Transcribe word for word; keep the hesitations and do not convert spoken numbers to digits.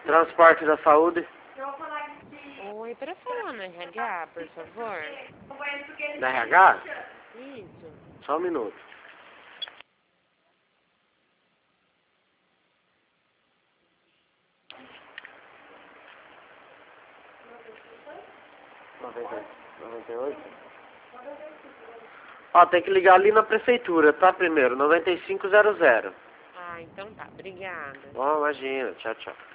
Transporte da Saúde. Oi, para falar no R H, por favor. Da R H? Isso. Só um minuto. noventa, noventa e oito? Ó, tem que ligar ali na prefeitura, tá? Primeiro, noventa e cinco zero zero. Ah, então tá. Obrigada. Ó, imagina. Tchau, tchau.